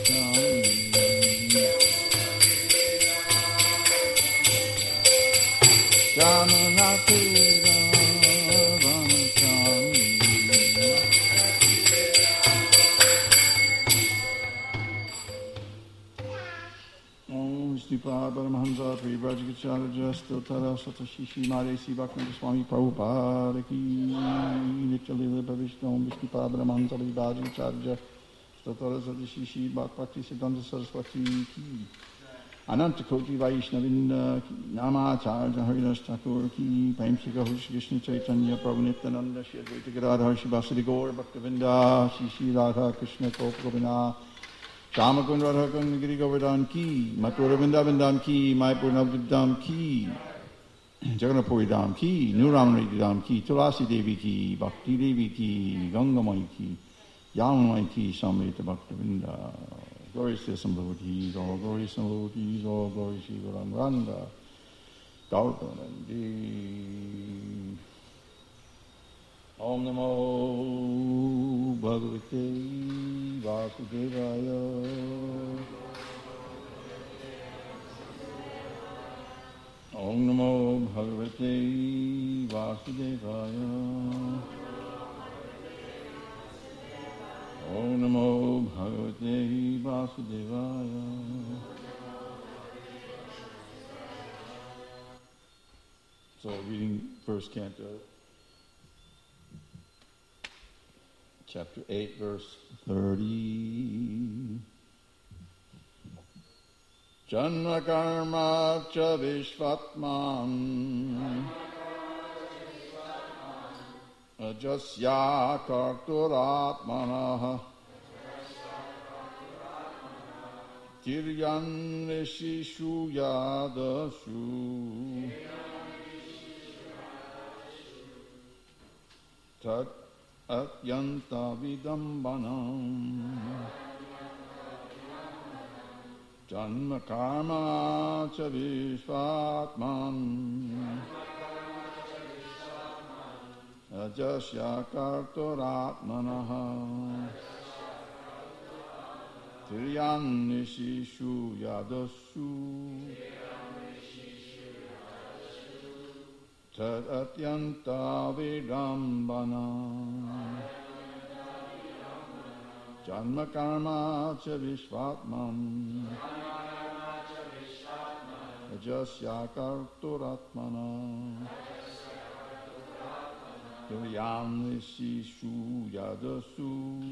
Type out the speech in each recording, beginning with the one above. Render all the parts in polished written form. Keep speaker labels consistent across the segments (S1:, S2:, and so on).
S1: Paramahamsa Privrajgacharya Stotara Satashishi Maresi Bhakti Swami Prabhupada Ki Nityalila Bhavishtam Vishnipa Paramahamsa Privrajgacharya Stotara Satashishi Bhakti Siddhanta Saraswati Ki Ananta Koti Vaishnavinda Ki Namacharya Haridas Thakur Ki Paimsika Krishna Chaitanya Prabhu Nityananda Shri Advaita Gadadhar Shivasari Gaur Bhaktavinda Shri Radha Krishna Govinda Shamakund Radhakund Giri Govardhan Ki, Mathura Vrindavan Ki, Mayapur Navadvip Ki, Jagannathpuri Dham Ki, Nuramriti Dham Ki, Tulasi Devi Ki, Bhakti Devi Ki, Gangamai Ki, Yamunai Ki, Samrita Bhaktavinda. Glories to some devotees, all glories to devotees, all glories to Gauranga Ranga, Gautanandi. Om Namo Bhagavate Vasudevaya. Om Namo Bhagavate Vasudevaya. Om Namo Bhagavate Vasudevaya. So reading first canto, chapter 8, verse 30. Janma karma cha vishvatman ajasya karturatmanah tiryan rishishu yadashu tat Atyanta vidambanam Janma karma cha vishvatman Ajasya karturatmanaha Tiryan nishishu yadasu Tad atyanta vidambana Janma karma cha vishvatman Ajasya karturatmana Turyam nishishu yadasu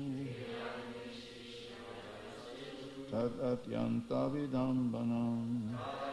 S1: Tad atyanta vidambana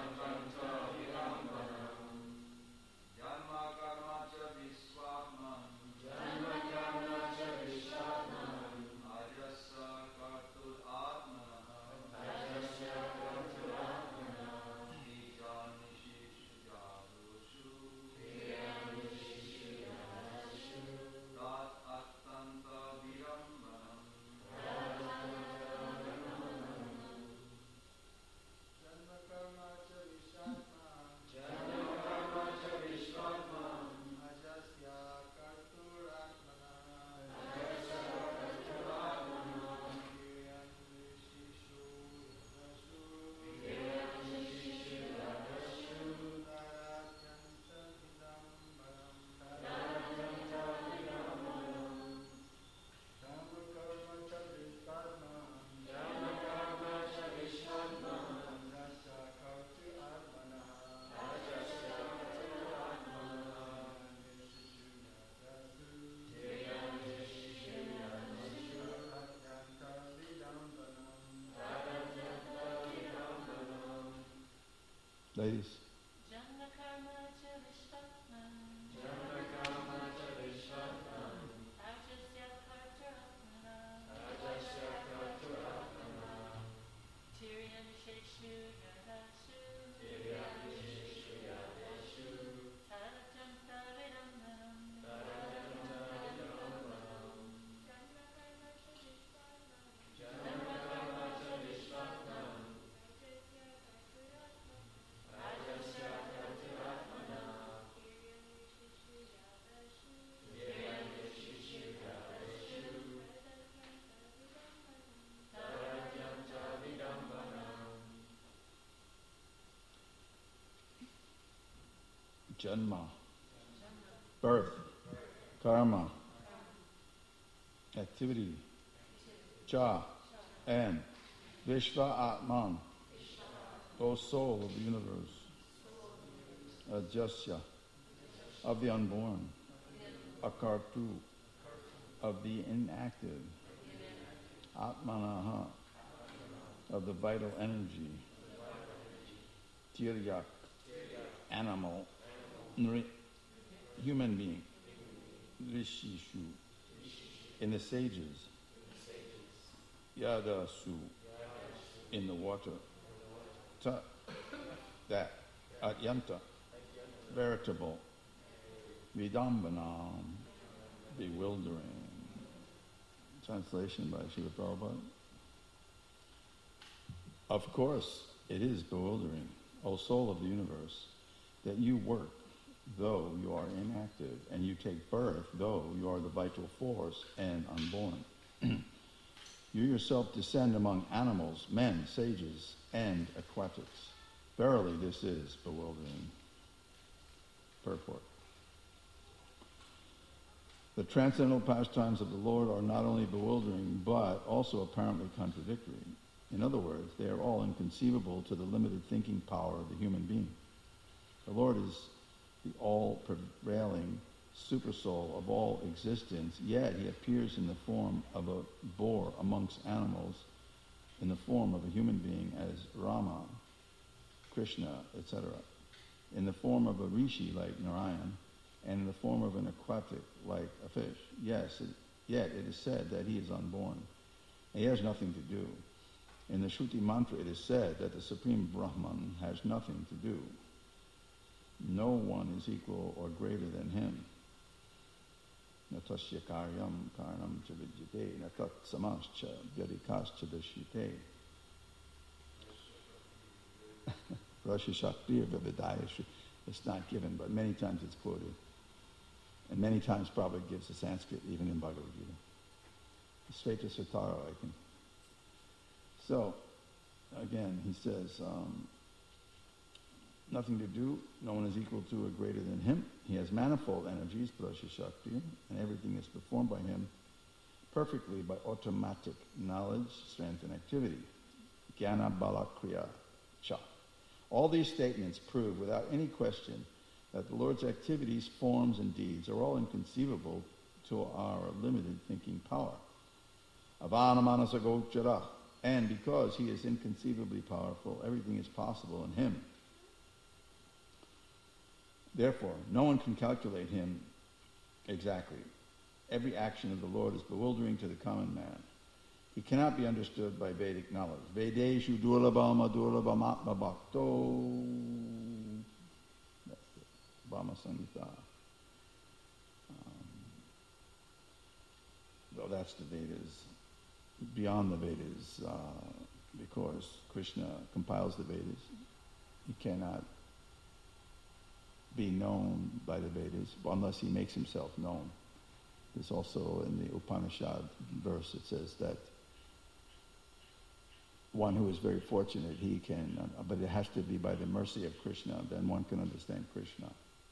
S1: Ladies. Janma, birth, karma, activity, cha, and Vishva Atman, O soul of the universe, Ajasya, of the unborn, Akartu, of the inactive, Atmanaha, of the vital energy, Tiryak, animal, human being, Rishishu, in the sages, Yadasu, in the water, Ta, that, Atyanta, veritable, Vidambanam, bewildering. Translation by Srila Prabhupada. Of course, it is bewildering, O soul of the universe, that you work, though you are inactive, and you take birth, though you are the vital force and unborn. You yourself descend among animals, men, sages, and aquatics. Verily, this is bewildering. Purport. The transcendental pastimes of the Lord are not only bewildering, but also apparently contradictory. In other words, they are all inconceivable to the limited thinking power of the human being. The Lord is the all-prevailing supersoul of all existence, yet he appears in the form of a boar amongst animals, in the form of a human being as Rama, Krishna, etc., in the form of a rishi like Narayan, and in the form of an aquatic like a fish. Yet it is said that he is unborn. He has nothing to do. In the Shruti mantra it is said that the Supreme Brahman has nothing to do. No one is equal or greater than him. Natasya karyam karanam cha vidyate, natat samascha vyadikascha dashite. Rashi Shakti Vividaya, it's not given, but many times it's quoted. And many times Prabhupada gives the Sanskrit, even in Bhagavad Gita. Sveta Satara, I think. So, again, he says, nothing to do, no one is equal to or greater than him. He has manifold energies, Prasya Shakti, and everything is performed by him perfectly by automatic knowledge, strength, and activity. Jnana Bala Kriya Cha. All these statements prove without any question that the Lord's activities, forms, and deeds are all inconceivable to our limited thinking power. Avana Manasa Gochara. And because he is inconceivably powerful, everything is possible in him. Therefore, no one can calculate him exactly. Every action of the Lord is bewildering to the common man. He cannot be understood by Vedic knowledge. Vedeshu durlabhama durlabhamatma bhakto. That's it. Brahma Samhita. Though that's the Vedas. Beyond the Vedas, because Krishna compiles the Vedas, he cannot be known by the Vedas unless he makes himself known. There's also in the Upanishad verse it says that one who is very fortunate, he can, but it has to be by the mercy of Krishna, then one can understand Krishna.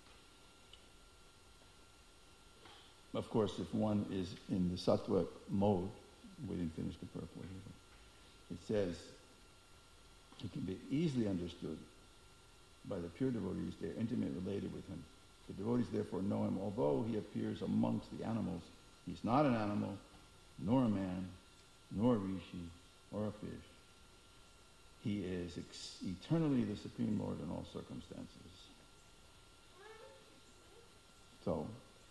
S1: Of course, if one is in the sattva mode, we didn't finish the purport here. It says he can be easily understood by the pure devotees. They are intimately related with him. The devotees therefore know him. Although he appears amongst the animals, he's not an animal, nor a man, nor a rishi, or a fish. He is eternally the Supreme Lord in all circumstances. So,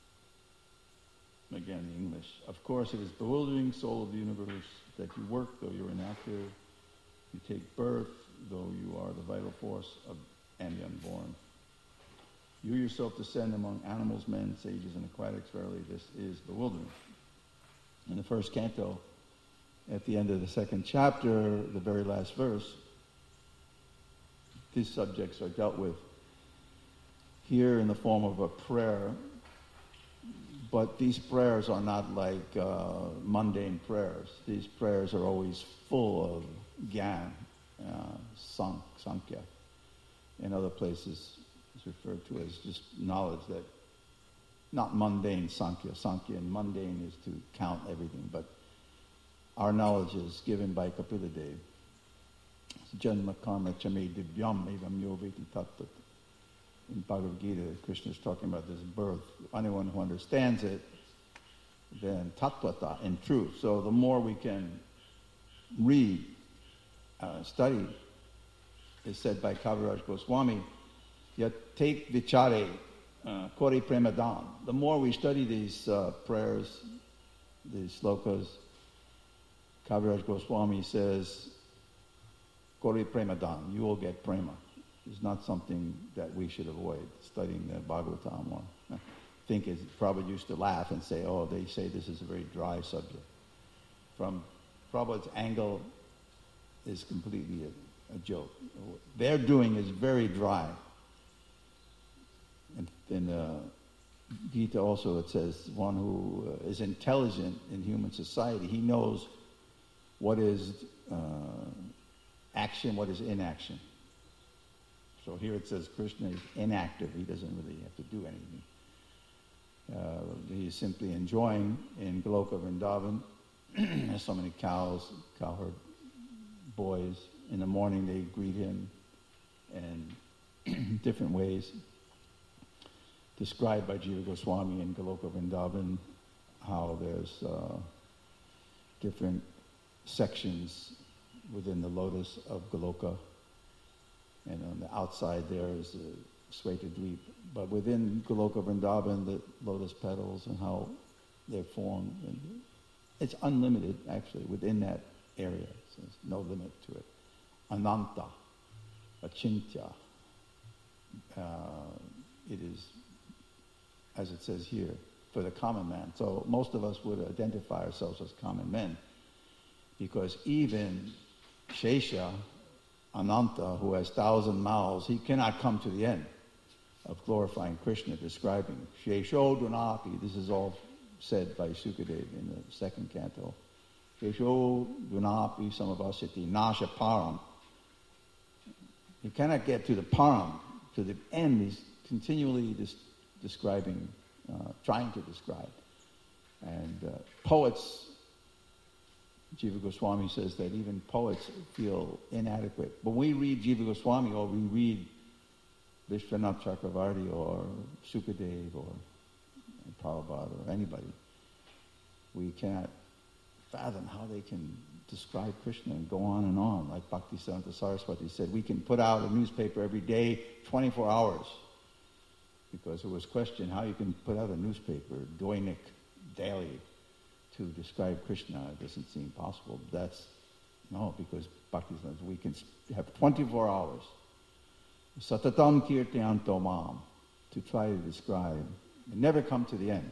S1: again, the English. Of course, it is bewildering, soul of the universe, that you work though you're inactive, you take birth though you are the vital force of and the unborn. You yourself descend among animals, men, sages, and aquatics. Verily, this is bewildering. In the first canto, at the end of the second chapter, the very last verse, these subjects are dealt with here in the form of a prayer. But these prayers are not like mundane prayers. These prayers are always full of gyan, sankhya. In other places, is referred to as just knowledge that, not mundane Sankhya. Sankhya and mundane is to count everything, but our knowledge is given by Kapila Dev. Janma karma chame divyam evam yoveti tattat. In Bhagavad Gita, Krishna is talking about this birth. Anyone who understands it, then tattvata, in truth. So the more we can read, study, is said by Kaviraj Goswami, yet take vichare, kori premadan. The more we study these prayers, these slokas, Kaviraj Goswami says, kori premadan, you will get prema. It's not something that we should avoid, studying the Bhagavatam. Or I think it's probably used to laugh and say, oh, they say this is a very dry subject. From Prabhupada's angle is completely a joke. Their doing is very dry. In Gita also it says, one who is intelligent in human society, he knows what is action, what is inaction. So here it says Krishna is inactive. He doesn't really have to do anything. He's simply enjoying in Goloka Vrindavan. There's so many cows, cowherd boys. In the morning they greet him in different ways. Described by Jiva Goswami in Goloka Vrindavan, how there's different sections within the lotus of Goloka. And on the outside there is the Swetadweep. But within Goloka Vrindavan, the lotus petals and how they're formed. And it's unlimited, actually, within that area. So there's no limit to it. Ananta, Achintya. It is, as it says here, for the common man. So most of us would identify ourselves as common men. Because even Shesha, Ananta, who has 1,000 mouths, he cannot come to the end of glorifying Krishna, describing Shesho Dunapi. This is all said by Sukadev in the second canto. Shesho Dunapi Samavasiti Nasha Param. He cannot get to the Param, to the end. He's continually describing, trying to describe. And poets, Jiva Goswami says that even poets feel inadequate. When we read Jiva Goswami or we read Vishwanath Chakravarti or Sukadev or Prabhupada or anybody, we cannot fathom how they can describe Krishna and go on and on. Like Bhaktisiddhanta Saraswati said, we can put out a newspaper every day, 24 hours. Because it was questioned how you can put out a newspaper, Doinik, daily, to describe Krishna. It doesn't seem possible. Because Bhaktisiddhanta, we can have 24 hours. Satatam kirtyanto mam, to try to describe and never come to the end.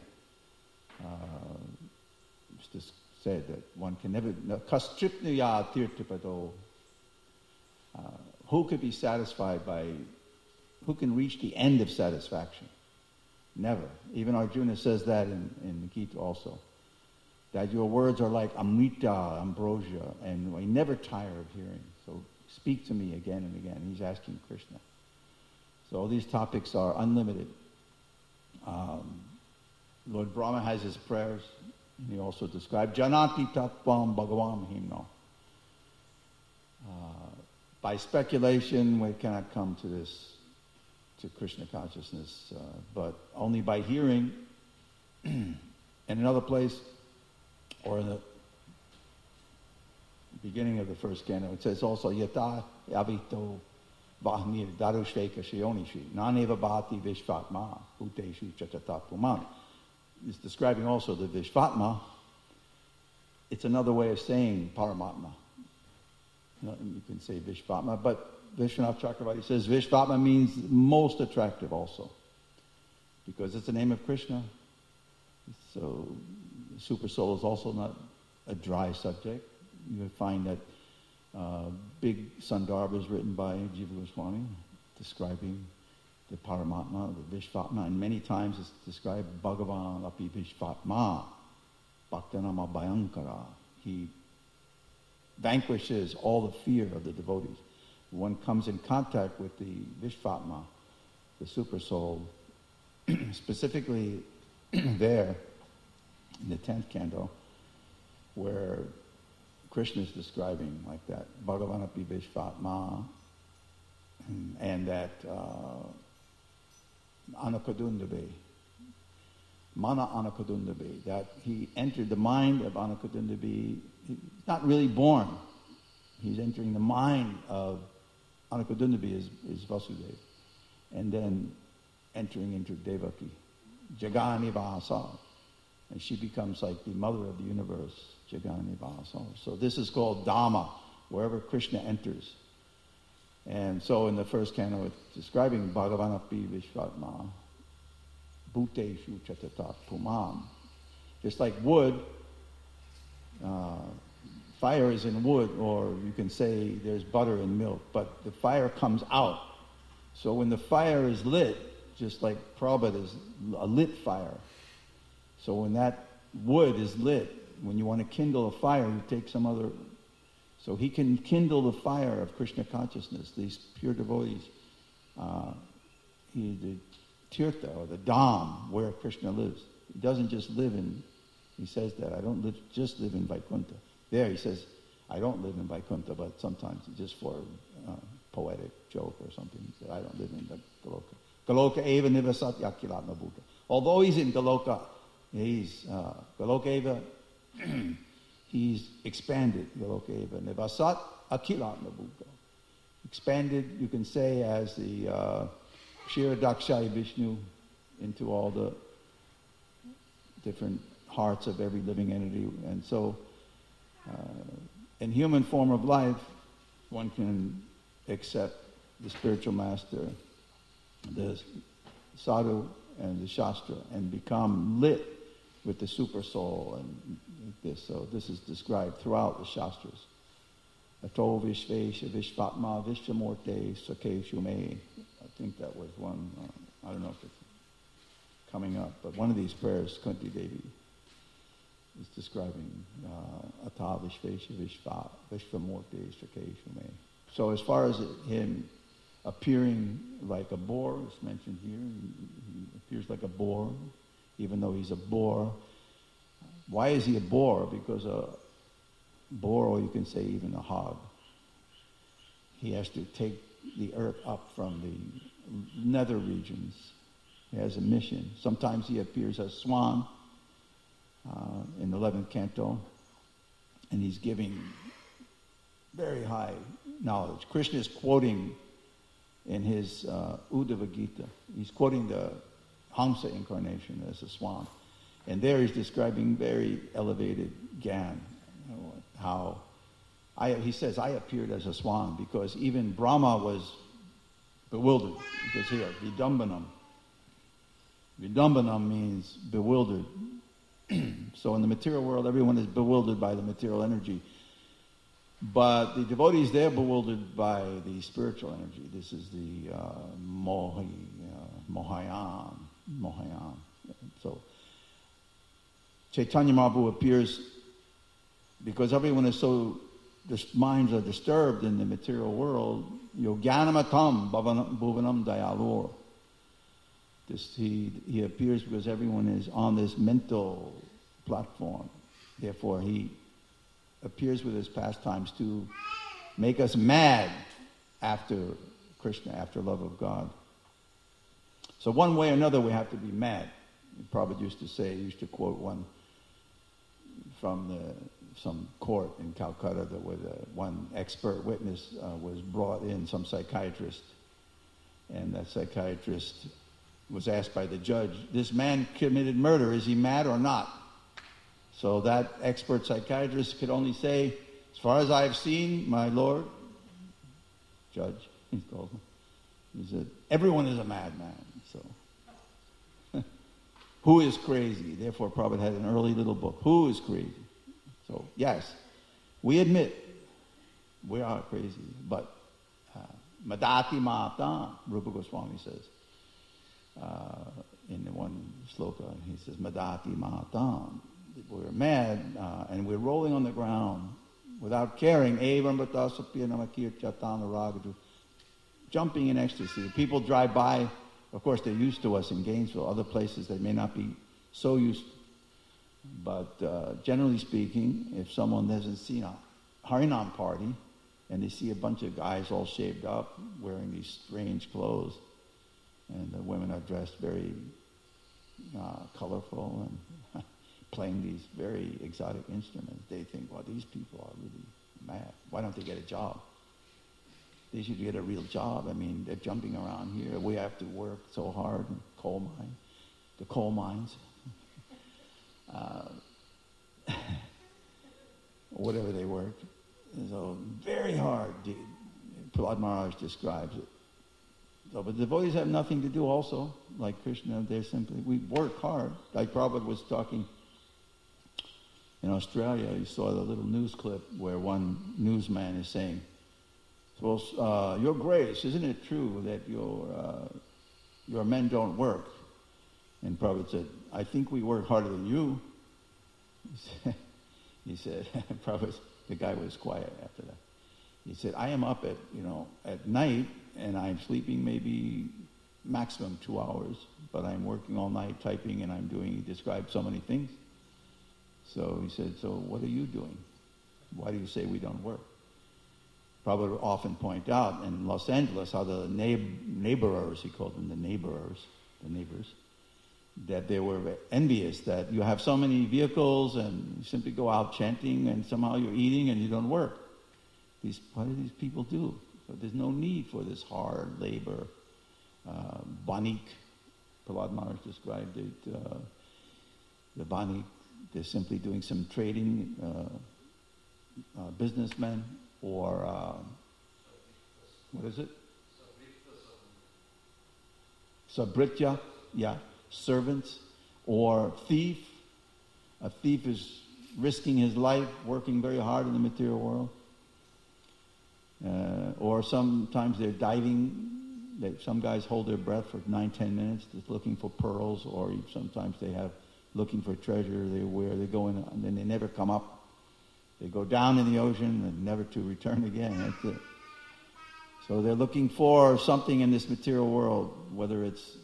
S1: It's just said that one can never, kastripnuya tirtipado, who could be satisfied by, who can reach the end of satisfaction? Never. Even Arjuna says that in the Gita also, that your words are like amrita, ambrosia, and we never tire of hearing. So speak to me again and again. He's asking Krishna. So all these topics are unlimited. Lord Brahma has his prayers. He also described Janati Tattvam Bhagavam Himno. By speculation, we cannot come to Krishna consciousness, but only by hearing. In another place, or in the beginning of the first canto, it says also, Yata Yavito Vahmir Darushveka Shayonishi Naneva Bhati Vishvatma Bhuteshu Chachatapuman. It's describing also the Vishvatma. It's another way of saying Paramatma. You can say Vishvatma, but Vishwanath Chakravarti says Vishvatma means most attractive also, because it's the name of Krishna. So Super Soul is also not a dry subject. You would find that big Sandarbhas written by Jiva Goswami describing the Paramatma, the Vishvatma, and many times it's described Bhagavan api Vishvatma, Bhaktanama Bhayankara. He vanquishes all the fear of the devotees. One comes in contact with the Vishvatma, the super soul, specifically there in the 10th canto, where Krishna is describing like that, Bhagavanapi Vishvatma, and that Anakadundabe, Mana Anakadundabe, that he entered the mind of Anakadundabe. He's not really born. He's entering the mind of Anakadundabe is Vasudeva, and then entering into Devaki, Jagani Vasa, and she becomes like the mother of the universe, Jagani Vasa. So this is called Dhamma, wherever Krishna enters. And so in the first canto, it's describing Bhagavanapi Vishvatma, Bhuteshu Chatata Pumam. Just like wood, fire is in wood, or you can say there's butter in milk, but the fire comes out. So when the fire is lit, just like Prabhupada is a lit fire. So when that wood is lit, when you want to kindle a fire, you take some other... So he can kindle the fire of Krishna consciousness, these pure devotees. He's the tirtha, or the dham, where Krishna lives. He doesn't just live in... He says that, I don't just live in Vaikuntha. There he says, I don't live in Vaikuntha, but sometimes just for poetic joke or something. He said, I don't live in the Goloka. Goloka eva nivasat yakilat nabuka. Although he's in Goloka, he's Goloka eva, he's expanded. Goloka eva nivasat akilat nabuka. Expanded, you can say, as the Kshiradakshaya Vishnu into all the different hearts of every living entity. And so, in human form of life, one can accept the spiritual master, the sadhu and the shastra, and become lit with the super soul and this. So this is described throughout the shastras. Ato Vishvesha Vishvatma Vishvamurte Sakeshu Me. I think that was one, I don't know if it's coming up, but one of these prayers, Kunti Devi is describing Ata Vishvesha Vishvamurte Sakeshu Me. So as far as him appearing like a boar, it's mentioned here, he appears like a boar, even though he's a boar. Why is he a boar? Because a boar, or you can say even a hog, he has to take the earth up from the nether regions. He has a mission. Sometimes he appears as swan in the 11th canto, and he's giving very high knowledge. Krishna is quoting in his Uddhava Gita. He's quoting the Hamsa incarnation as a swan. And there he's describing very elevated Gyan. You know, how he says, I appeared as a swan because even Brahma was bewildered. Because here, vidambanam. Vidambanam means bewildered. So in the material world, everyone is bewildered by the material energy. But the devotees, they're bewildered by the spiritual energy. This is the Mohayan. So Chaitanya Mahaprabhu appears because everyone is so, their minds are disturbed in the material world. Yoganamatam bhuvanam dayalur. He appears because everyone is on this mental platform. Therefore, he appears with his pastimes to make us mad after Krishna, after love of God. So one way or another, we have to be mad. Prabhupada used to quote one from some court in Calcutta that was one expert witness was brought in, some psychiatrist, and that psychiatrist was asked by the judge, this man committed murder, is he mad or not? So that expert psychiatrist could only say, as far as I've seen, my lord, judge, he called him, he said, everyone is a madman. So, who is crazy? Therefore, Prabhupada had an early little book, Who is Crazy? So, yes, we admit we are crazy, but Madati Mahata, Rupa Goswami says, in the one sloka, he says, Madati Mahata, we're mad and we're rolling on the ground without caring, jumping in ecstasy. People drive by Of course, they're used to us in Gainesville. Other places they may not be so used. But generally speaking, if someone hasn't seen a Harinam party and they see a bunch of guys all shaved up, wearing these strange clothes, and the women are dressed very colorful and playing these very exotic instruments, they think, well, these people are really mad. Why don't they get a job? They should get a real job. I mean, they're jumping around here. We have to work so hard in the coal mines. Whatever they work. So very hard. Prahlad Maharaj describes it. So, but the devotees have nothing to do also, like Krishna. They're simply, we work hard. Like Prabhupada was talking in Australia, you saw the little news clip where one newsman is saying, well, Your Grace, isn't it true that your men don't work? And Prabhupada said, I think we work harder than you. He said, Prabhupada, the guy was quiet after that. He said, I am up at night, and I'm sleeping maybe maximum 2 hours, but I'm working all night typing, and he described so many things. So he said, so what are you doing? Why do you say we don't work? Prabhupada would often point out in Los Angeles how the neighborers, he called them the neighbors, that they were envious that you have so many vehicles and you simply go out chanting and somehow you're eating and you don't work. What do these people do? So there's no need for this hard labor. Banik, Prahlad Maharaj described it, the Banik, they're simply doing some trading, businessmen, or what is it? Sabritya, yeah, servants, or thief. A thief is risking his life, working very hard in the material world. Or sometimes they're diving. Some guys hold their breath for 9-10 minutes, just looking for pearls, or sometimes they have looking for treasure. They go in and then they never come up. They go down in the ocean and never to return again. That's it. So they're looking for something in this material world, whether it's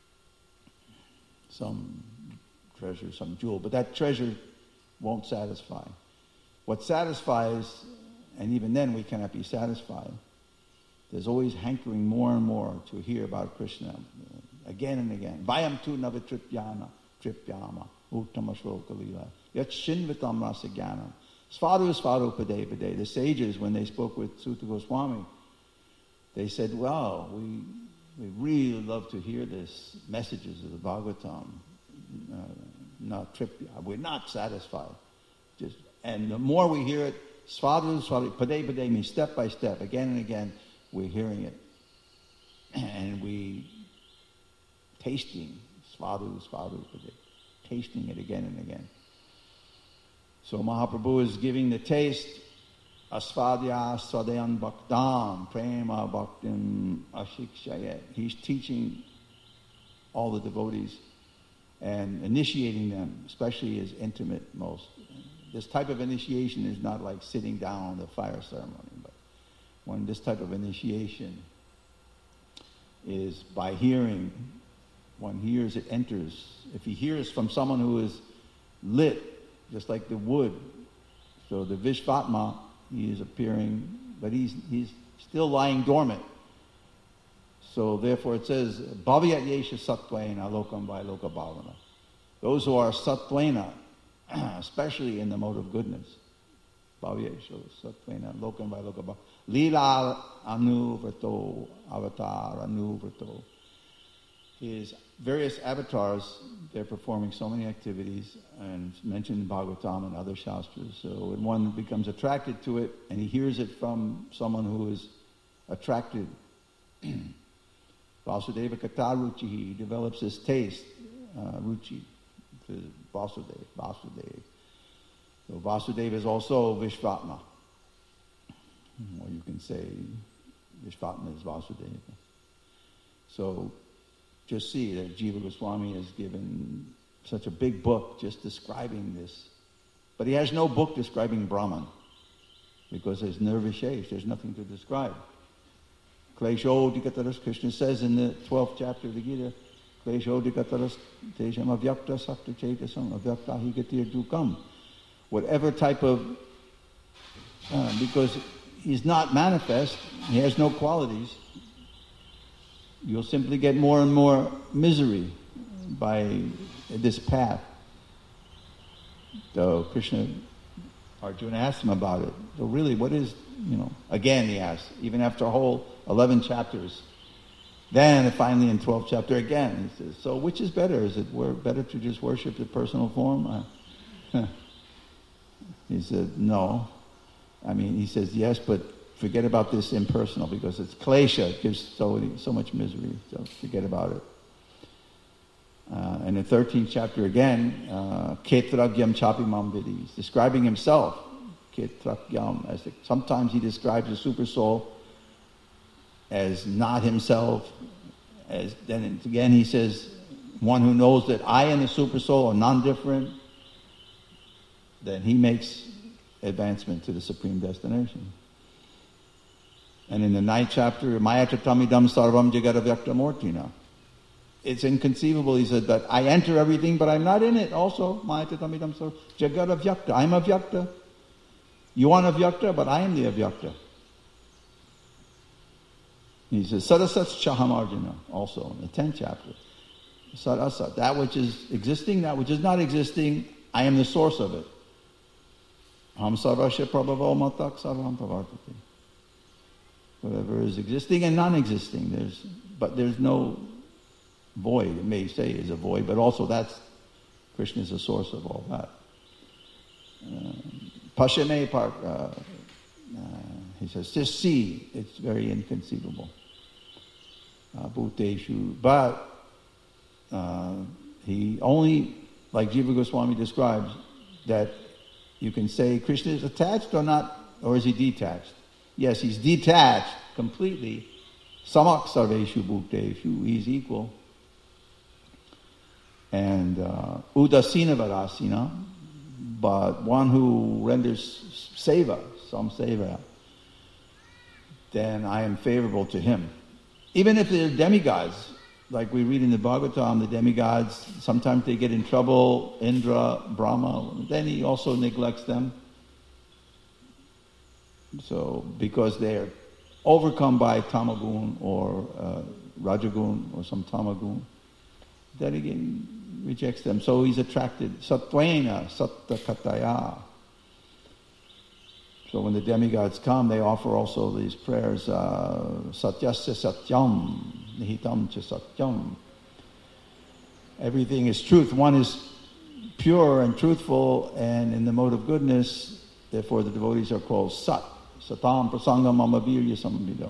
S1: some treasure, some jewel, but that treasure won't satisfy. What satisfies, and even then we cannot be satisfied, there's always hankering more and more to hear about Krishna again and again. Vayam tu navatripyama uttama shloka lila yat shinvatam rasa jnanam svadu pade pade. The sages, when they spoke with Sutta Goswami, they said, well, we really love to hear this messages of the Bhagavatam. We're not satisfied. And the more we hear it, svadu pade pade means step by step, again and again, we're hearing it. And we tasting, svadu pade, tasting it again and again. So Mahaprabhu is giving the taste, asvadya sadayan bhaktam, prema bhaktim ashikshayet. He's teaching all the devotees and initiating them, especially his intimate most. This type of initiation is not like sitting down on the fire ceremony, but when this type of initiation is by hearing, one hears, it enters. If he hears from someone who is lit, just like the wood, so the Vishvatma, he is appearing, but he's still lying dormant. So therefore it says, Bhavyat yesha sattvena lokam vai loka bhavana. Those who are sattvena, especially in the mode of goodness, Bhavyat yesha sattvena lokam vai loka bhavana. Lila anuvrto, avatar anuvrto. His various avatars, they're performing so many activities, and it's mentioned in Bhagavatam and other Shastras. So when one becomes attracted to it, and he hears it from someone who is attracted, Vasudeva Kata Ruchi, he develops his taste, Ruchi, to Vasudeva. So Vasudeva is also Vishvatma. Or you can say Vishvatma is Vasudeva. So just see that Jiva Goswami has given such a big book just describing this. But he has no book describing Brahman, because there's nirvishesh, there's nothing to describe. Klesho Dikataras, Krishna says in the 12th chapter of the Gita, Klesho Dikataras Tejam Avyakta Sakta Chetasam Avyakta Higatir Dukam. Whatever type of, because he's not manifest, he has no qualities, you'll simply get more and more misery by this path. So Krishna, Arjuna asked him about it. So really, what is, again he asked, even after a whole 11 chapters. Then finally in 12th chapter again, he says, so which is better? Is it better to just worship the personal form? He said, no. He says, yes, but forget about this impersonal, because it's klesha, it gives so much misery, so forget about it. And in the 13th chapter again, Ketragyam Chapimam Vidi, he's describing himself, Ketragyam, as sometimes he describes the super soul as not himself, then again he says, one who knows that I and the super soul are non-different, then he makes advancement to the supreme destination. And in the 9th chapter, Mayachatamidam Sarvam Jagadavyaktamortina. It's inconceivable, he said, that I enter everything, but I'm not in it also. Mayachatamidam Sarvam Jagadavyakta. I'm Avyakta. You want Avyakta, but I am the Avyakta. He says, Sadasat Chaham Arjuna, also in the 10th chapter. Sadasat, that which is existing, that which is not existing, I am the source of it. Ham sarvasya prabhavo matak sarvam pravartati. Whatever is existing and non-existing, but there's no void. It may say is a void, but also Krishna is the source of all that. Pashame part, he says, just see, it's very inconceivable. Bhuteshu, but he only, like Jiva Goswami describes, that you can say Krishna is attached or not, or is he detached? Yes, he's detached completely. Samak sarveshu bhuteshu, he's equal. And udasina varasina, but one who renders seva, some seva, then I am favorable to him. Even if they're demigods, like we read in the Bhagavatam, the demigods, sometimes they get in trouble, Indra, Brahma, then he also neglects them. So, because they're overcome by tamagun or rajagun or some tamagun, then again rejects them. So he's attracted, sattvena, sattakataya. So when the demigods come, they offer also these prayers, satyasya satyam, nihitam cha satyam. Everything is truth. One is pure and truthful and in the mode of goodness, therefore the devotees are called sat. Satam prasangam amavirya samvido.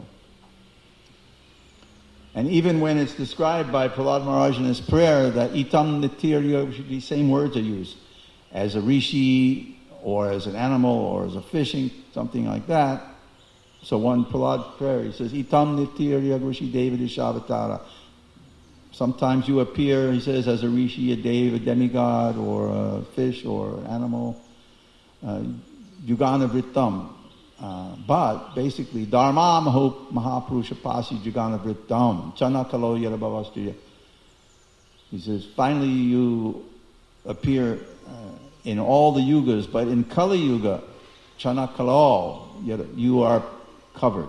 S1: And even when it's described by Prahlad Maharaj in his prayer that itam nitirya, these same words are used, as a rishi or as an animal or as a fishing, something like that. So one Prahlad prayer, he says, itam nitirya rishi deva dishavatara. Sometimes you appear, he says, as a rishi, a deva, a demigod, or a fish, or an animal. Yugana vrittam. But basically, dharma mahapurusha pasi jugana vrittam chanakalo yarabhavastriya. He says, finally you appear in all the yugas, but in Kali Yuga, chanakalo, you are covered.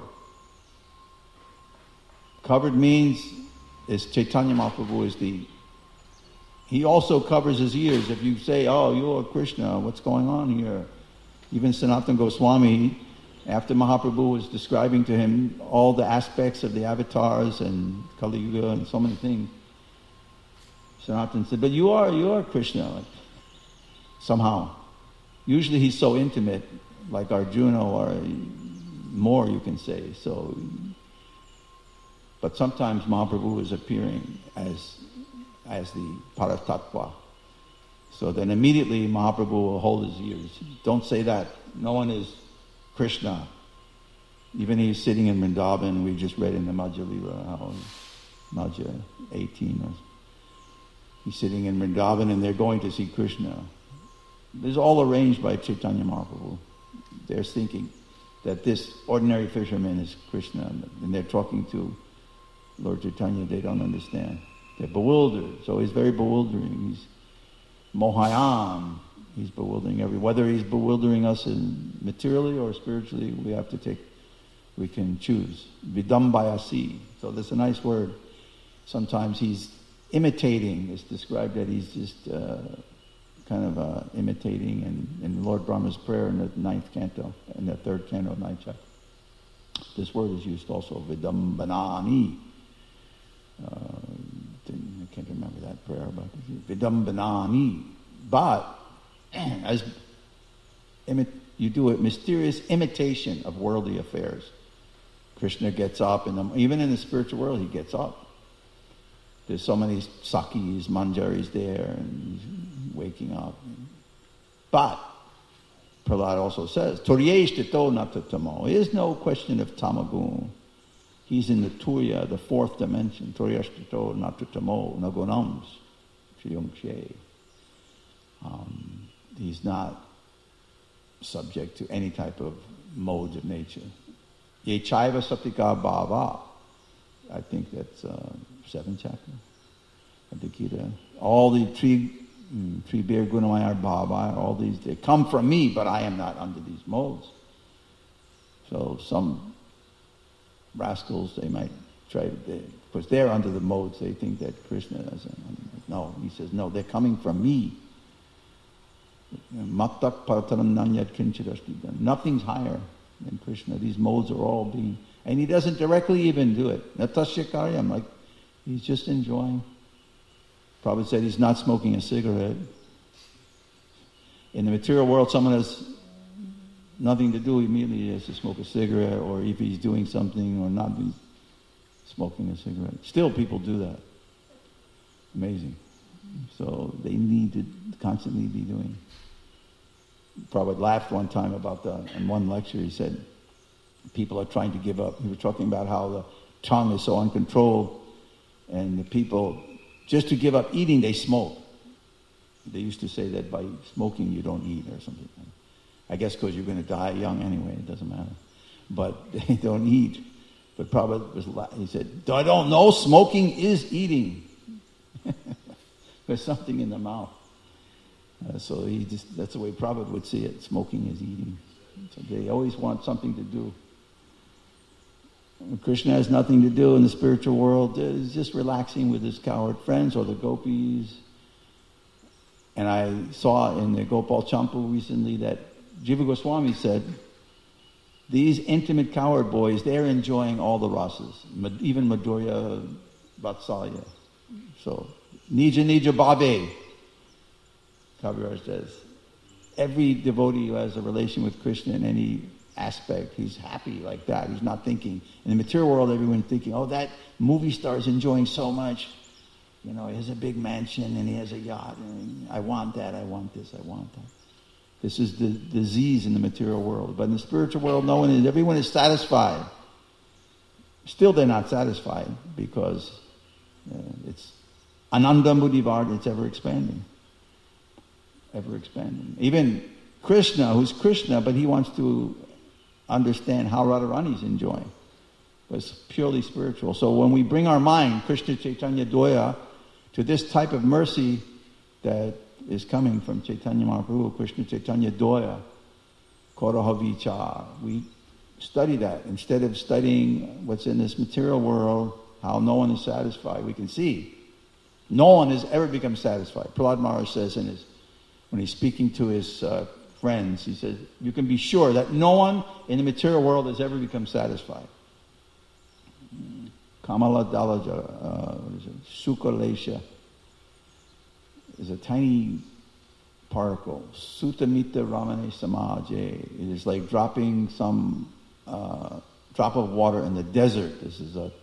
S1: Covered means, is Chaitanya Mahaprabhu he also covers his ears. If you say, oh, you're Krishna, what's going on here? Even Sanatana Goswami, after Mahaprabhu was describing to him all the aspects of the avatars and Kali Yuga and so many things, Sanatana said, but you are Krishna, like, somehow. Usually he's so intimate, like Arjuna, or more you can say. So, but sometimes Mahaprabhu is appearing as the Paratattva. So then immediately Mahaprabhu will hold his ears. Don't say that. No one is Krishna. Even he's sitting in Vrindavan, we just read in the Madhya Lila, how Madhya 18, he's sitting in Vrindavan and they're going to see Krishna. This is all arranged by Chaitanya Mahaprabhu. They're thinking that this ordinary fisherman is Krishna, and they're talking to Lord Chaitanya. They don't understand. They're bewildered. So he's very bewildering. He's Mohayam. He's bewildering whether he's bewildering us materially or spiritually, we can choose. Vidambayasi. So that's a nice word. Sometimes he's imitating. It's described that he's just imitating in Lord Brahma's prayer in the 9th canto, in the 3rd canto, 9th chapter. This word is used also, Vidambanami. I can't remember that prayer, but Vidambanami. But you do a mysterious imitation of worldly affairs. Krishna gets up, even in the spiritual world, he gets up. There's so many sakis, manjaris there, and he's waking up. But Prahlad also says, Turyeshtito natatamo. There is no question of tamagun. He's in the Turya, the 4th dimension. Turyeshtito natatamo nagunams. Shriyungshe. He's not subject to any type of modes of nature. Ye chaiva satika bhava. I think that's 7th chapter of the Gita. All the three bear gunamaya bhava, all these, they come from me, but I am not under these modes. So some rascals, they might try to, because they're under the modes, they think that Krishna doesn't. No, he says, no, they're coming from me. Mattak parataram nanyat kinchirashtidan. Nothing's higher than Krishna. These modes are all being, and he doesn't directly even do it. Natasya karyam, like he's just enjoying. Prabhupada said he's not smoking a cigarette. In the material world, someone has nothing to do, immediately he has to smoke a cigarette, or if he's doing something or not smoking a cigarette. Still people do that. Amazing. So they need to constantly be doing. Prabhupada laughed one time about that. In one lecture he said, people are trying to give up. He was talking about how the tongue is so uncontrolled, and the people, just to give up eating, they smoke. They used to say that by smoking you don't eat or something. I guess because you're going to die young anyway, it doesn't matter. But they don't eat. But Prabhupada he said, I don't know, smoking is eating. There's something in the mouth. So that's the way Prabhupada would see it. Smoking is eating. So they always want something to do. Krishna has nothing to do in the spiritual world. He's just relaxing with his cowherd friends or the gopis. And I saw in the Gopal Champu recently that Jiva Goswami said, these intimate cowherd boys, they're enjoying all the rasas, even Madhurya, Vatsalya. So, Nija Nija Bhabe, Kaviraj says. Every devotee who has a relation with Krishna in any aspect, he's happy like that. He's not thinking. In the material world, everyone's thinking, oh, that movie star is enjoying so much. You know, he has a big mansion and he has a yacht. And I want that, I want this, I want that. This is the disease in the material world. But in the spiritual world, everyone is satisfied. Still they're not satisfied because it's Anandam Buddhivard, it's ever expanding. Ever expanding. Even Krishna, who's Krishna, but he wants to understand how Radharani's enjoying. But it's purely spiritual. So when we bring our mind, Krishna Chaitanya Doya, to this type of mercy that is coming from Chaitanya Mahaprabhu, Krishna Chaitanya Doya, Korahavichar, we study that. Instead of studying what's in this material world, how no one is satisfied, we can see no one has ever become satisfied. Prahlad Maharaj says when he's speaking to his friends, he says, you can be sure that no one in the material world has ever become satisfied. Kamala Dalaja, Sukalesha is a tiny particle. Sutamita Ramane Samaje. It is like dropping some drop of water in the desert. This is a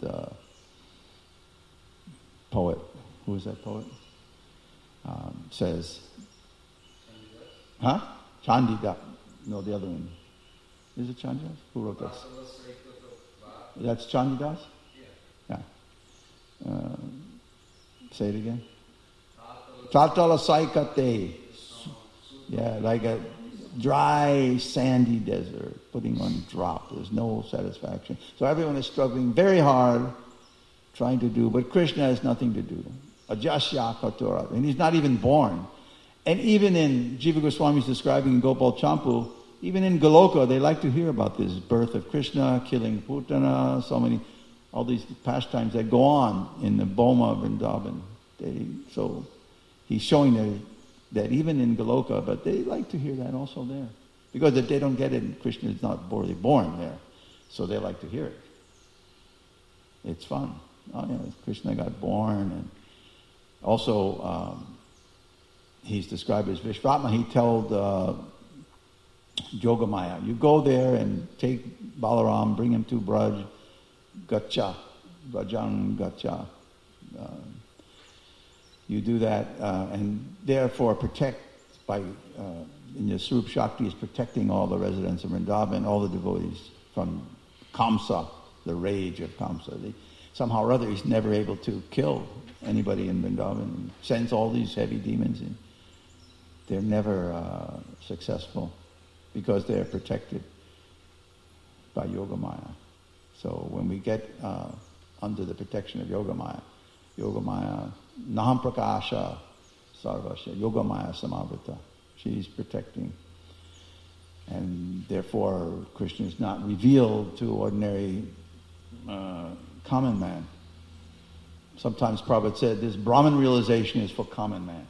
S1: poet. Who is that poet? Says. Huh? Chandidas. No, the other one. Is it Chandidas? Who wrote that? That's Chandidas? Yeah. Say it again. Tatala Saikate. Yeah, like dry, sandy desert, putting on drop. There's no satisfaction. So everyone is struggling very hard, trying to do, but Krishna has nothing to do. Ajasya Katura. And he's not even born. And even in, Jiva Goswami is describing in Gopal Champu, even in Goloka, they like to hear about this birth of Krishna, killing Putana, all these pastimes that go on in the Boma Vrindavan. So he's showing that even in Goloka, but they like to hear that also there. Because if they don't get it, Krishna is not already born there. So they like to hear it. It's fun. Oh yeah, Krishna got born. And also, he's described as Vishvatma. He told Yogamaya, you go there and take Balaram, bring him to Braj, Gacha, Brajang Gacha. You do that, and therefore protect in your Swarup Shakti is protecting all the residents of Vrindavan, all the devotees from Kamsa, the rage of Kamsa. Somehow or other, he's never able to kill anybody in Vrindavan. He sends all these heavy demons in. They're never successful because they're protected by Yogamaya. So when we get under the protection of Yogamaya, Naham Prakasha Sarvasya, Yogamaya Samavrita, she's protecting. And therefore, Krishna is not revealed to ordinary common man. Sometimes Prabhupada said this Brahman realization is for common man.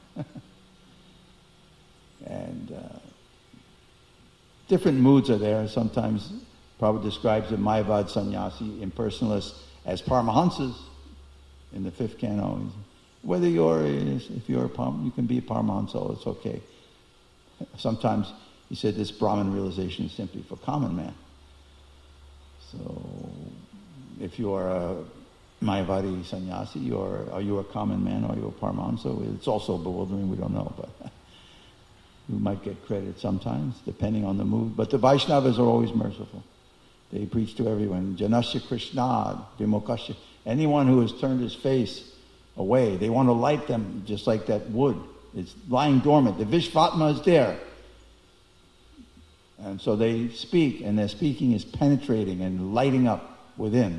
S1: And different moods are there. Sometimes Prabhupada describes the Mayavad sannyasi, impersonalists, as Paramahansas in the 5th canto. Whether you can be a Paramahansa, it's okay. Sometimes he said this Brahman realization is simply for common man. So if you are a Mayavadi sannyasi, are you a common man or are you a Paramahansa? It's also bewildering, we don't know, but you might get credit sometimes, depending on the mood. But the Vaishnavas are always merciful. They preach to everyone. Janasya Krishna, Vimokasya. Anyone who has turned his face away, they want to light them just like that wood. It's lying dormant. The Vishvatma is there. And so they speak, and their speaking is penetrating and lighting up within.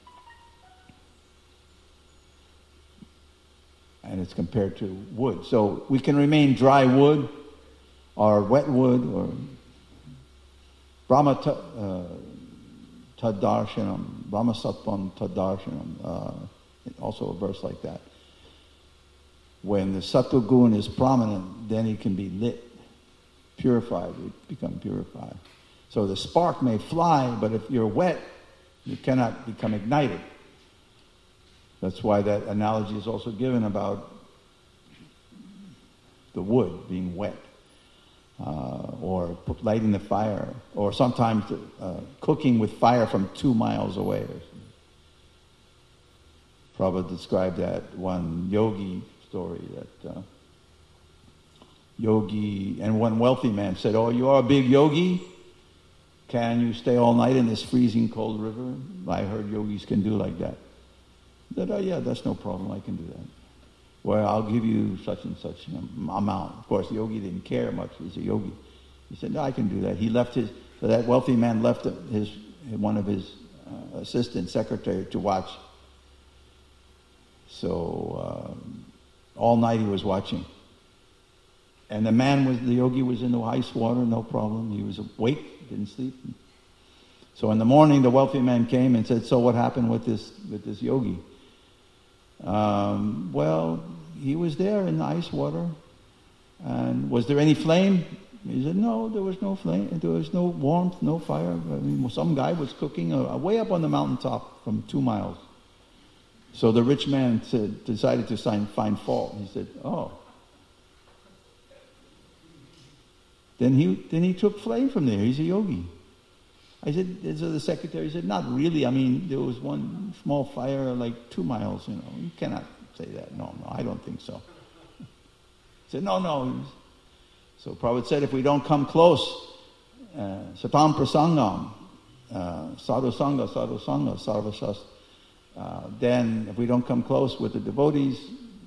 S1: And it's compared to wood. So we can remain dry wood, or wet wood, or Brahma Tadarshanam, Brahma Sattvam Tadarshanam, also a verse like that. When the Sattva Gun is prominent, then it can be lit, purified, it become purified. So the spark may fly, but if you're wet, you cannot become ignited. That's why that analogy is also given about the wood being wet. Or lighting the fire, or sometimes cooking with fire from 2 miles away. Prabhupada described that one yogi story, that yogi, and one wealthy man said, "Oh, you are a big yogi? Can you stay all night in this freezing cold river? I heard yogis can do like that." He said, "Oh yeah, that's no problem, I can do that. Well, I'll give you such and such amount." Of course, the yogi didn't care much. He's a yogi. He said, "No, I can do that." He left so that wealthy man left one of his assistant secretary to watch. So all night he was watching. And the yogi was in the ice water, no problem. He was awake, didn't sleep. So in the morning, the wealthy man came and said, "So what happened with this yogi?" Well, he was there in the ice water. And was there any flame? He said, "No, there was no flame. There was no warmth, no fire. I mean, some guy was cooking way up on the mountaintop from 2 miles." So the rich man decided to find fault. He said, "Oh." Then he took flame from there. He's a yogi. I said, so the secretary said, "Not really. I mean, there was one small fire like 2 miles, You cannot say that." No, I don't think so. He said, No. So Prabhupada said, if we don't come close, satam prasangam, sadhu sangha, sarvashas, then if we don't come close with the devotees,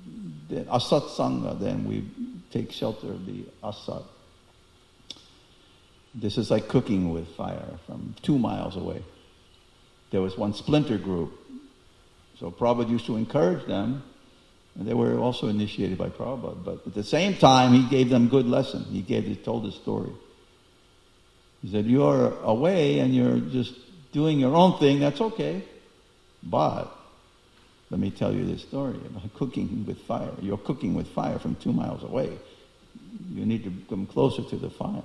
S1: then asat sangha, then we take shelter of the asat. This is like cooking with fire from 2 miles away. There was one splinter group. So Prabhupada used to encourage them, and they were also initiated by Prabhupada. But at the same time, he gave them good lesson. He told his story. He said, you're away and you're just doing your own thing, that's okay. But let me tell you this story about cooking with fire. You're cooking with fire from 2 miles away. You need to come closer to the fire.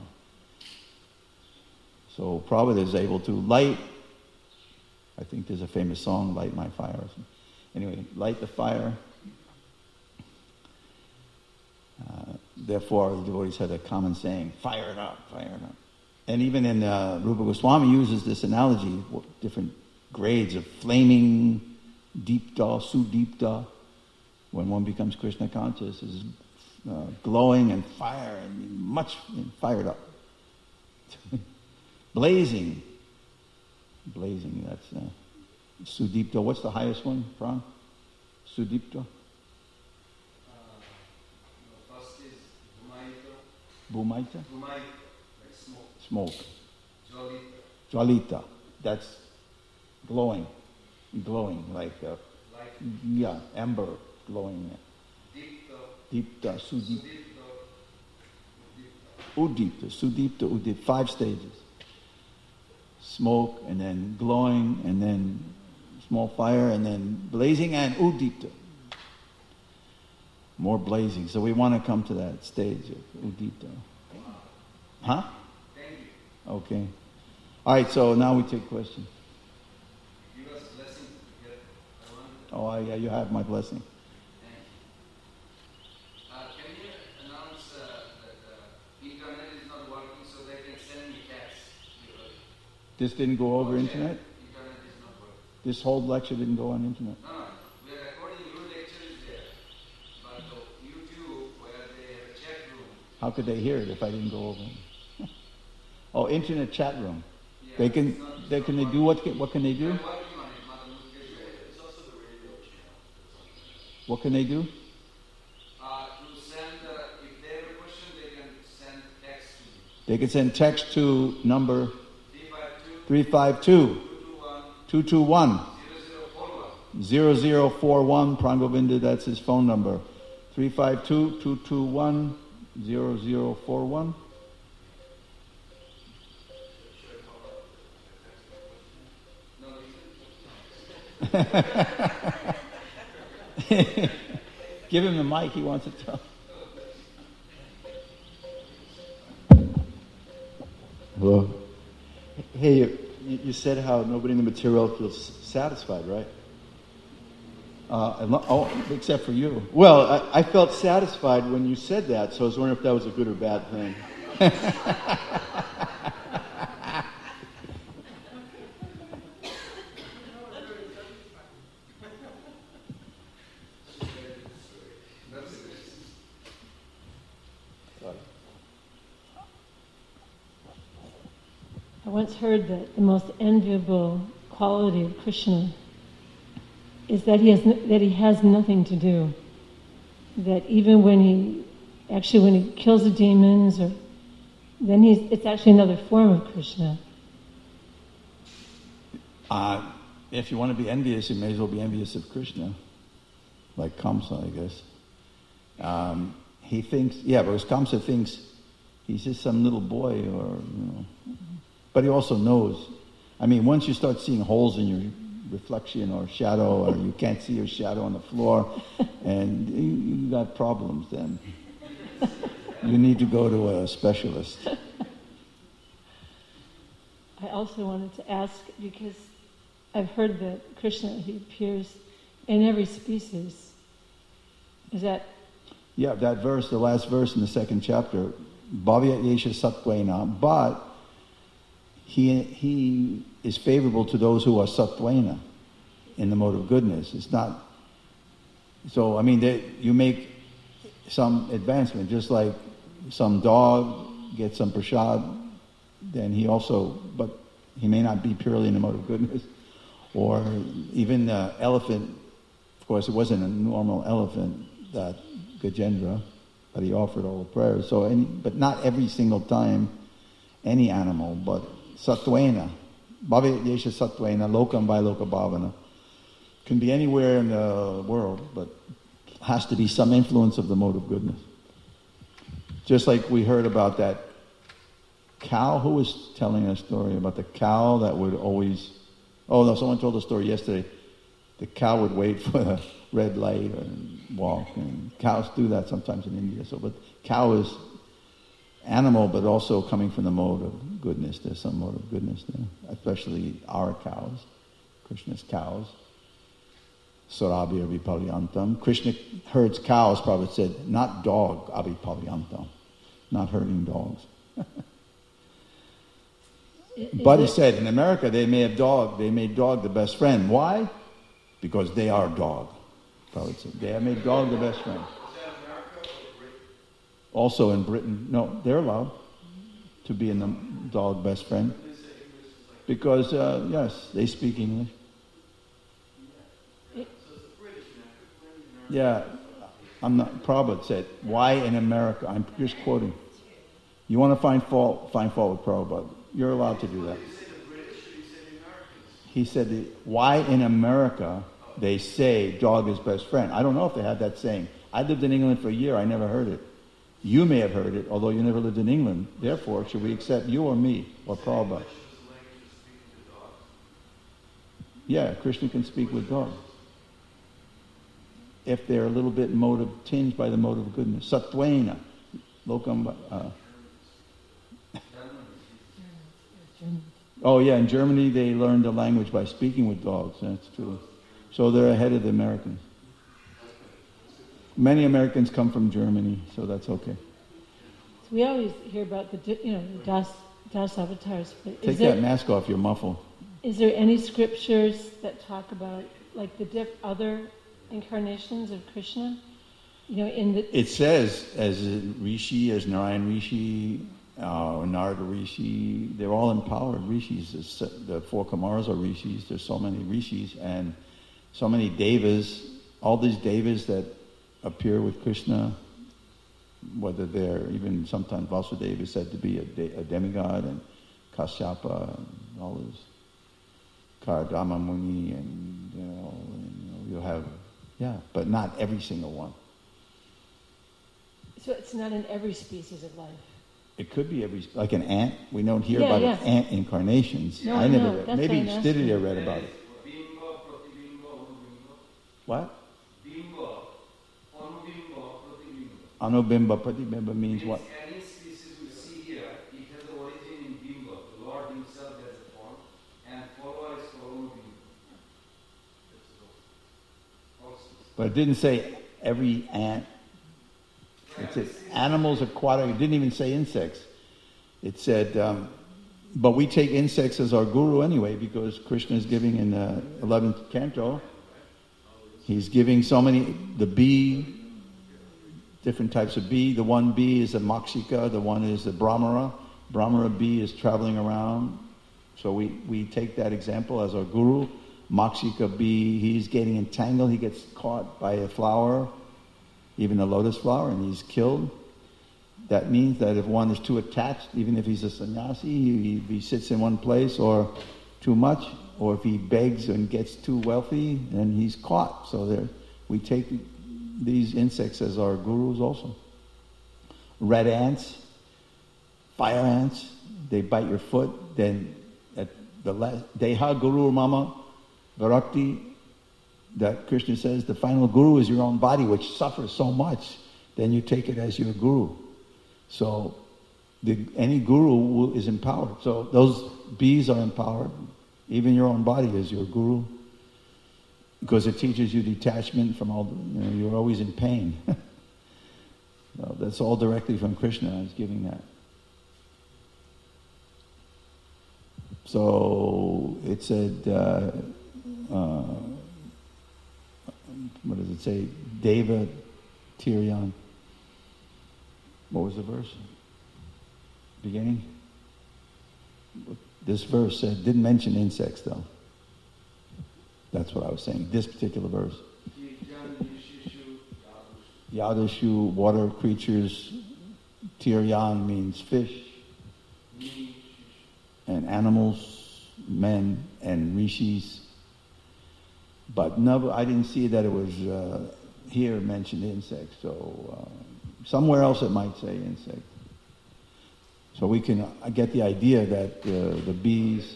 S1: So Prabhupada is able to light, I think there's a famous song, Light My Fire. Anyway, light the fire. Therefore, the devotees had a common saying, fire it up, fire it up. And even in Rupa Goswami uses this analogy, different grades of flaming, deepta, sudipta. When one becomes Krishna conscious, is glowing and fire and much fired up. Blazing, that's sudipta. What's the highest one, Pran? Sudipta?
S2: First is Bhumaita.
S1: Bhumaita?
S2: Bhumaita, like smoke.
S1: Jwalita. That's glowing, like amber glowing. Deepta, sudipta. Udipta, sudipta, udipta. 5 stages. Smoke, and then glowing, and then small fire, and then blazing, and udipta. More blazing. So we want to come to that stage of udipta. Huh?
S2: Thank you.
S1: Okay. All right, so now we take questions.
S2: Give us blessing to get.
S1: Oh, yeah, you have my blessing.
S2: Can you announce that the internet is not working so they can send me texts?
S1: This didn't go over internet?
S2: Internet is not working.
S1: This whole lecture didn't go on internet?
S2: No. We are recording your lectures there. But YouTube, where they have a chat room.
S1: How could they hear it if I didn't go over it? Oh, internet chat room.
S2: Yeah,
S1: They can they do what can they do?
S2: We're working on it, Mother Mukherjee. It's also the radio channel.
S1: What can they do?
S2: To send, if they have a question, they can send text to me.
S1: They can send text to number
S2: 352
S1: 221
S2: 0041.
S1: 0041. Prangovinda, that's his phone number. 352-221-0041. Give him the mic, he wants to tell.
S3: Hello. Hey, you said how nobody in the material feels satisfied, right?
S1: Except for you.
S3: Well, I felt satisfied when you said that, so I was wondering if that was a good or bad thing.
S4: I once heard that the most enviable quality of Krishna is that he has nothing to do. That even when he kills the demons, it's actually another form of Krishna.
S1: If you want to be envious, you may as well be envious of Krishna, like Kamsa, I guess. He thinks, because Kamsa thinks he's just some little boy, but he also knows. I mean, once you start seeing holes in your reflection or shadow, or you can't see your shadow on the floor, and you got problems then. You need to go to a specialist.
S4: I also wanted to ask, because I've heard that Krishna, he appears in every species. Is that...
S1: Yeah, that verse, the last verse in the 2nd chapter, Bhavya Yesha Sattvena, but he is favorable to those who are Sattvena in the mode of goodness. It's not... So, I mean, you make some advancement, just like some dog gets some prasad, then but he may not be purely in the mode of goodness. Or even the elephant, of course it wasn't a normal elephant, that Gajendra, but he offered all the prayers. But not every single time any animal, but sattvena, bhavya yesha sattvena, lokam by loka bhavana, can be anywhere in the world, but has to be some influence of the mode of goodness. Just like we heard about that cow. Who was telling a story about the cow that would always... Oh no, someone told a story yesterday. The cow would wait for the red light and walk, and cows do that sometimes in India. So, but cow is animal, but also coming from the mode of goodness. There's some mode of goodness there, especially our cows, Krishna's cows. Sarabhya abhipalyantam. Krishna herds cows, Prabhupada said, not dog abhipalyantam, not herding dogs. But he said, in America, they made dog the best friend. Why? Because they are dog. Prabhupada said, they have made dog the best friend. Also in Britain, no, they're allowed to be in the dog best friend. Because, yes, they speak English. Yeah, Prabhupada said, why in America? I'm just quoting. You want to find fault with Prabhupada. You're allowed to do that. He said, why in America they say dog is best friend? I don't know if they have that saying. I lived in England for a year. I never heard it. You may have heard it, although you never lived in England. Therefore, should we accept you or me or Prabhupada? Yeah, Krishna can speak with dogs. If they're a little bit tinged by the mode of goodness. Sattvena. Lokam. Oh yeah, in Germany they learned the language by speaking with dogs. That's true. So they're ahead of the Americans. Many Americans come from Germany, so that's okay.
S4: So we always hear about the Das avatars. But
S1: Take that mask off, you're muffled.
S4: Is there any scriptures that talk about like the other incarnations of Krishna? It
S1: says as Rishi, as Narayan Rishi, Narada Rishi, they're all empowered rishis. The 4 Kumaras are rishis. There's so many rishis and so many devas. All these devas that appear with Krishna, whether they're even sometimes Vasudeva is said to be a demigod, and Kashyapa and all this, Kardama Muni, and you'll have, but not every single one.
S4: So it's not in every species of life.
S1: It could be like an ant. We don't hear about ant incarnations.
S4: No,
S1: I never
S4: read.
S1: Read. Maybe Stidhya read about it. What? Anubimba, Pratibimba means what?
S2: Any species we see here, it has the origin in Bimba. The Lord himself has a form, and follower is for Anubimba.
S1: But it didn't say every ant. It said animals, aquatic. It didn't even say insects. It said, but we take insects as our guru anyway, because Krishna is giving in the 11th canto. He's giving so many, the bee, different types of bee. The one bee is a Makshika, the one is a Brahmara. Brahmara bee is traveling around. So we take that example as our guru. Makshika bee, he's getting entangled, he gets caught by a flower, even a lotus flower, and he's killed. That means that if one is too attached, even if he's a sannyasi, he sits in one place, or too much, or if he begs and gets too wealthy, then he's caught. So we take these insects as our gurus also. Red ants, fire ants, they bite your foot. Then at the last, Deha Guru Mama Bharakti, that Krishna says the final guru is your own body, which suffers so much. Then you take it as your guru. So any guru is empowered. So those bees are empowered. Even your own body is your guru, because it teaches you detachment from all. You're always in pain. No, that's all directly from Krishna. He's giving that. So it said, what does it say? Deva Tiriyan. What was the verse? Beginning? This verse didn't mention insects though. That's what I was saying. This particular verse. Yadashu, water creatures. Tiryan means fish.
S3: animals, men, and rishis. But no, I didn't see that it was here mentioned insect. So somewhere else it might say insect. So we can get the idea that the bees,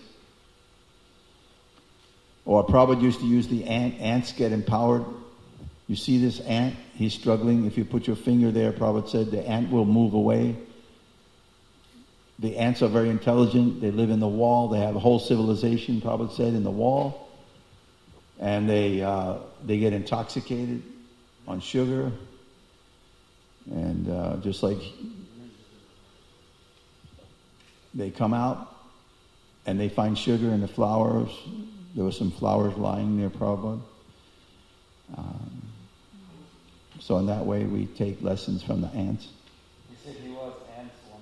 S3: or Prabhupada used to use the ant. Ants get empowered. You see this ant, he's struggling. If you put your finger there, Prabhupada said, the ant will move away. The ants are very intelligent. They live in the wall. They have a whole civilization, Prabhupada said, in the wall. And they get intoxicated on sugar. And just like they come out and they find sugar in the flowers. There were some flowers lying near Prabhupada. So in that way we take lessons from the ants.
S2: He said he was ants one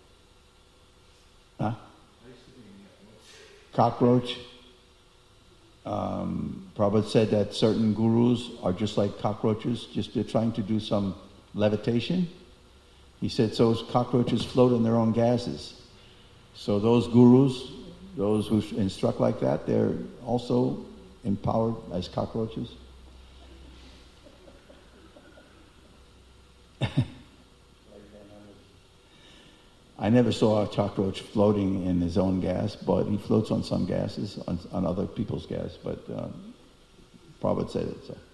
S2: life.
S3: Huh? Cockroach. Prabhupada said that certain gurus are just like cockroaches, just they're trying to do some levitation. He said so cockroaches float in their own gases. So those gurus, those who instruct like that, they're also empowered as cockroaches. I never saw a cockroach floating in his own gas, but he floats on some gases, on other people's gas, but Prabhupada said it, so.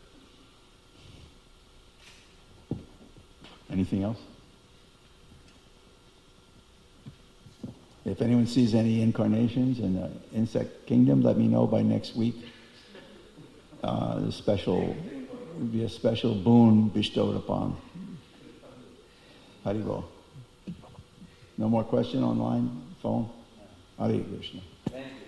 S3: Anything else? If anyone sees any incarnations in the insect kingdom, let me know by next week. It'll be a special boon bestowed upon. Haribol. No more question online? Phone? Hare Krishna.
S2: Thank you.